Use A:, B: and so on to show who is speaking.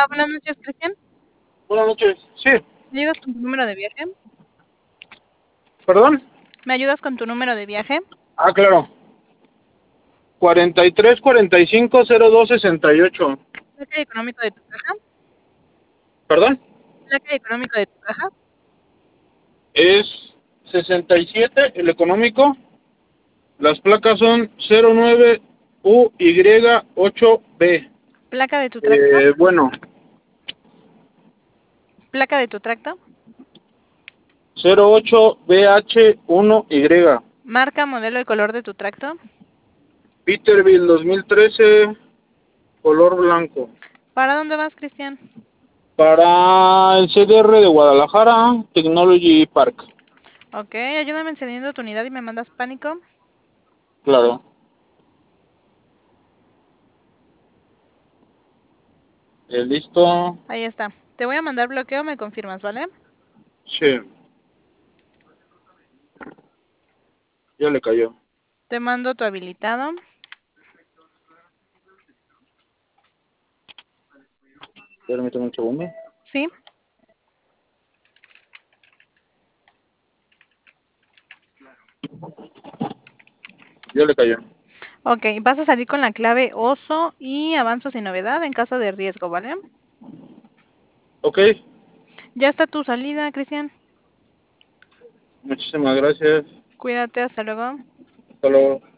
A: Hola, buenas noches, Cristian.
B: Buenas noches. Sí,
A: ¿Me ayudas con tu número de viaje?
B: perdón.
A: ¿Me ayudas con tu número de viaje?
B: Ah, claro. 43 45 02 68.
A: ¿Placa económico de tu caja?
B: ¿Perdón?
A: ¿Placa económico de tu caja?
B: Es 67 el económico. Las placas son 09UY8B.
A: ¿Placa de tu tracto?
B: Bueno,
A: ¿Placa de tu tracto?
B: 08BH1Y.
A: ¿Marca, modelo y color de tu tracto?
B: Peterbilt 2013, color blanco.
A: ¿Para dónde vas, Cristian?
B: Para el CDR de Guadalajara, Technology Park.
A: Ok, ayúdame encendiendo tu unidad y me mandas pánico.
B: Claro. Listo.
A: Ahí está. Te voy a mandar bloqueo, me confirmas, ¿vale?
B: Sí, ya le cayó.
A: Te mando tu habilitado.
B: Permítame un segundo.
A: ¿Sí?
B: Ya le cayó.
A: Ok, vas a salir con la clave oso y avanzo sin novedad en caso de riesgo, ¿vale?
B: Ok,
A: Ya está tu salida, Cristian.
B: muchísimas gracias.
A: Cuídate, hasta luego.
B: Hasta luego.